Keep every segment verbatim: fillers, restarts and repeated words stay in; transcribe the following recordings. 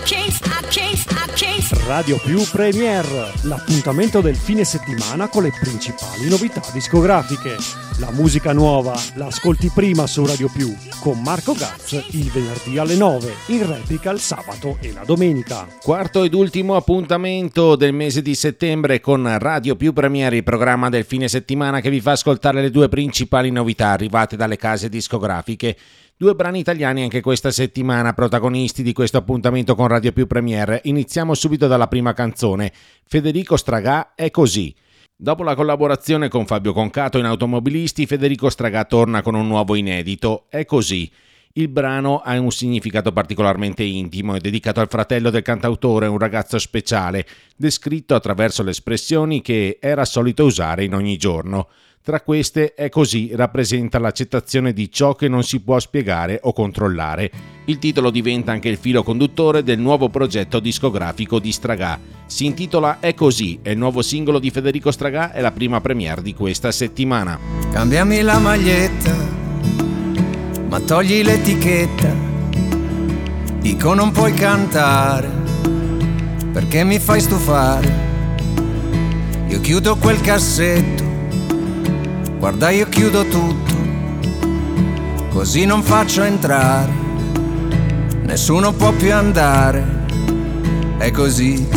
Radio Più Premiere, l'appuntamento del fine settimana con le principali novità discografiche. La musica nuova la ascolti prima su Radio Più con Marco Gaz il venerdì alle nove, in replica il sabato e la domenica. Quarto ed ultimo appuntamento del mese di settembre con Radio Più Premiere, il programma del fine settimana che vi fa ascoltare le due principali novità arrivate dalle case discografiche. Due brani italiani anche questa settimana, protagonisti di questo appuntamento con Radio Più Premiere. Iniziamo subito dalla prima canzone, Federico Stragà, È così. Dopo la collaborazione con Fabio Concato in Automobilisti, Federico Stragà torna con un nuovo inedito, È così. Il brano ha un significato particolarmente intimo, è dedicato al fratello del cantautore, un ragazzo speciale, descritto attraverso le espressioni che era solito usare in ogni giorno. Tra queste, È così rappresenta l'accettazione di ciò che non si può spiegare o controllare. Il titolo diventa anche il filo conduttore del nuovo progetto discografico di Stragà. Si intitola È così, è il nuovo singolo di Federico Stragà e la prima premiere di questa settimana. Cambiami la maglietta, ma togli l'etichetta. Dico non puoi cantare, perché mi fai stufare. Io chiudo quel cassetto, guarda io chiudo tutto, così non faccio entrare, nessuno può più andare, è così.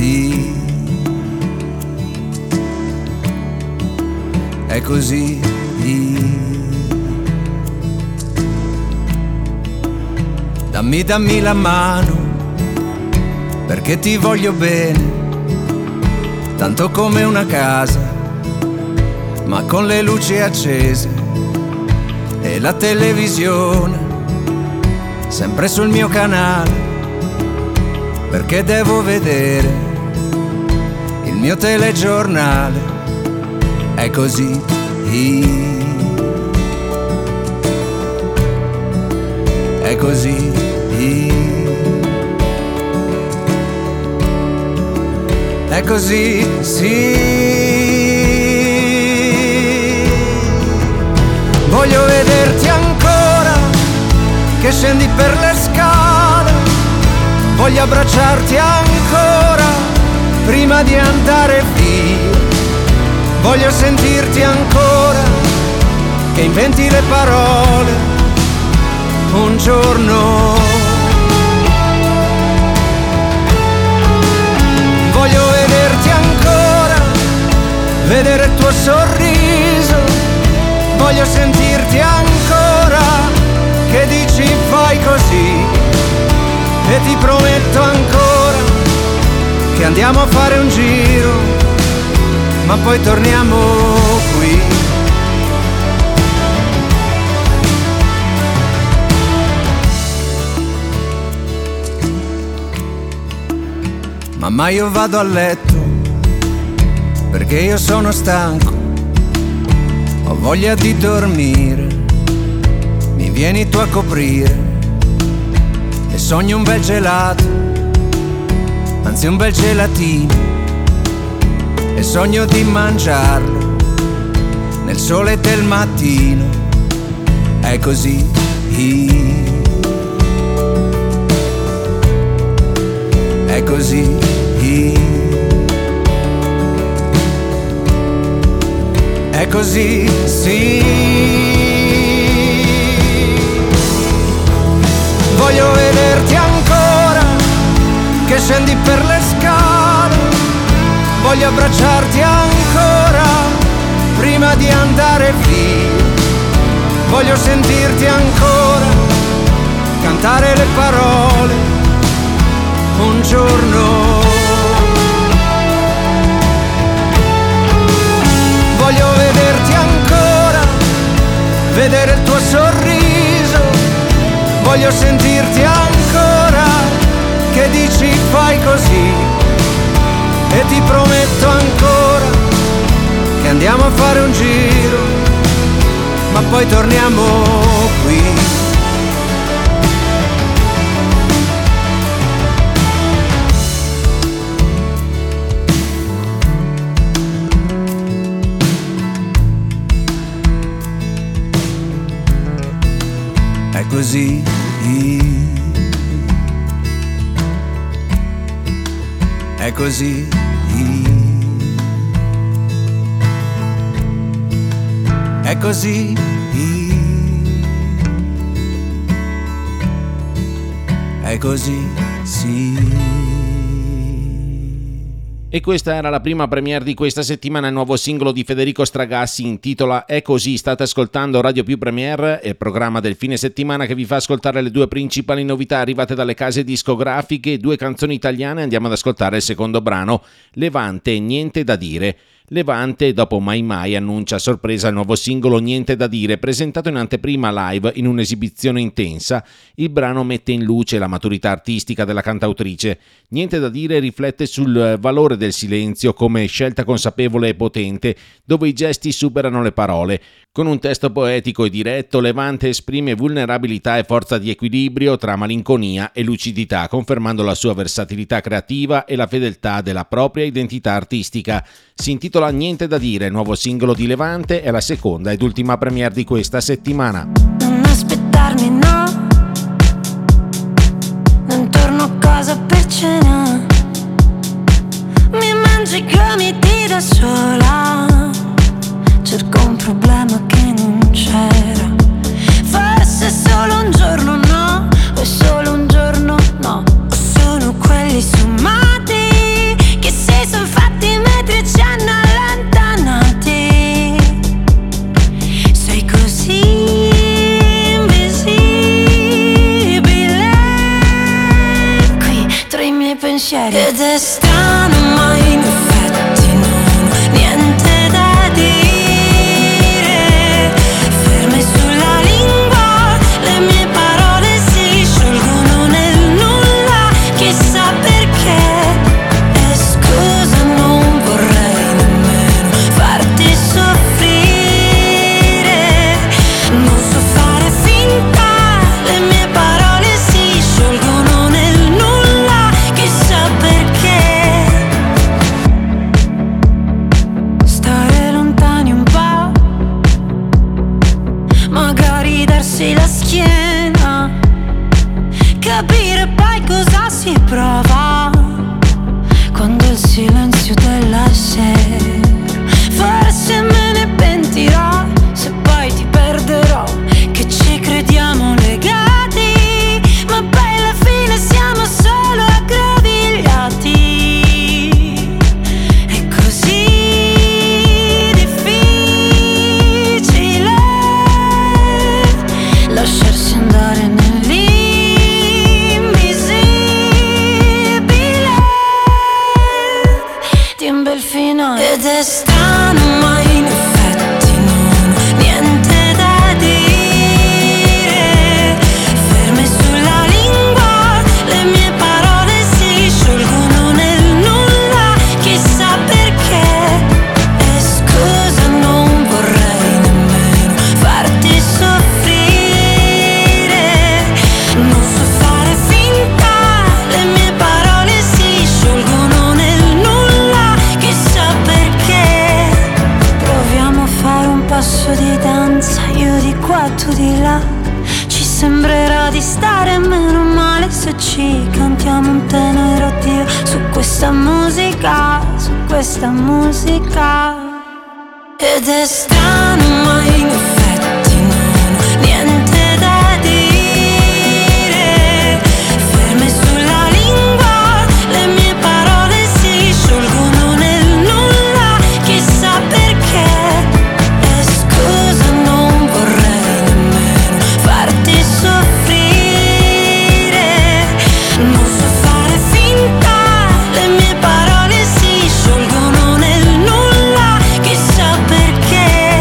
È così. Dammi, dammi la mano, perché ti voglio bene, tanto come una casa, ma con le luci accese e la televisione sempre sul mio canale, perché devo vedere il mio telegiornale. È così. È così. È così, sì. Voglio vederti ancora, che scendi per le scale. Voglio abbracciarti ancora, prima di andare via. Voglio sentirti ancora, che inventi le parole. Un giorno voglio vederti ancora, vedere il tuo sorriso. Voglio sentirti ancora, che dici fai così. E ti prometto ancora, che andiamo a fare un giro, ma poi torniamo qui. Mamma, io vado a letto, perché io sono stanco, ho voglia di dormire, mi vieni tu a coprire e sogno un bel gelato, anzi un bel gelatino, e sogno di mangiarlo nel sole del mattino. È così. È così. È così, sì. Voglio vederti ancora, che scendi per le scale. Voglio abbracciarti ancora, prima di andare via. Voglio sentirti ancora, cantare le parole. Un giorno voglio vederti ancora, vedere il tuo sorriso. Voglio sentirti ancora, che dici fai così. E ti prometto ancora, che andiamo a fare un giro, ma poi torniamo qui. È così. è così. È così. È così, sì. E questa era la prima premiere di questa settimana. Il nuovo singolo di Federico Stragassi intitola È così. State ascoltando Radio Più Premiere, il programma del fine settimana che vi fa ascoltare le due principali novità arrivate dalle case discografiche. Due canzoni italiane, andiamo ad ascoltare il secondo brano, Levante, Niente da dire. Levante, dopo Mai Mai, annuncia a sorpresa il nuovo singolo Niente da dire, presentato in anteprima live in un'esibizione intensa. Il brano mette in luce la maturità artistica della cantautrice. Niente da dire riflette sul valore del silenzio come scelta consapevole e potente, dove i gesti superano le parole. Con un testo poetico e diretto, Levante esprime vulnerabilità e forza di equilibrio tra malinconia e lucidità, confermando la sua versatilità creativa e la fedeltà della propria identità artistica. Si intitola Niente da dire, nuovo singolo di Levante, è la seconda ed ultima premiere di questa settimana. Non aspettarmi, no, non torno a casa per cena, mi mangio i gomiti da sola, cerco un problema che non c'era, forse solo un giorno no, o solo un giorno no, o sono quelli sommati che si sono fatti metri e ci hanno allontanati, sei così invisibile qui tra i miei pensieri ed è strano ma in effetti non ho niente da dire. La schiena, capire poi cosa si prova quando il silenzio della sera, forse me ne pentirò se poi ti perderò, che ci crediamo legati ma poi alla fine siamo solo aggrovigliati, è così difficile lasciarsi andare nell'invisibile di un bel finale ed è strano ma in effetti non ho niente da dire, ferme sulla lingua le mie parole si sciolgono nel nulla, chissà perché, e scusa non vorrei nemmeno farti soffrire, non so fare finta, le mie parole si sciolgono nel nulla, chissà perché. Proviamo a fare un passo di danza, io di qua, tu di là, ci sembrerà di stare meno male se ci cantiamo un tenero addio su questa musica, su questa musica. Ed è strano ma in effetti non ho niente da dire, ferme sulla lingua le mie parole si sciolgono nel nulla, chissà perché, e scusa non vorrei nemmeno farti soffrire, non so fare finta, le mie parole si sciolgono nel nulla, chissà perché.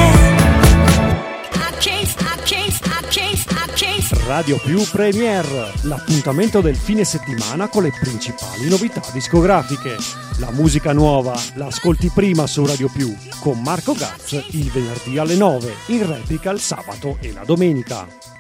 I can't, I can't, I can't, I can't. Radio Più Premiere, l'appuntamento del fine settimana con le principali novità discografiche. La musica nuova la ascolti prima su Radio Più con Marco Gaz il venerdì alle nove, in replica il sabato e la domenica.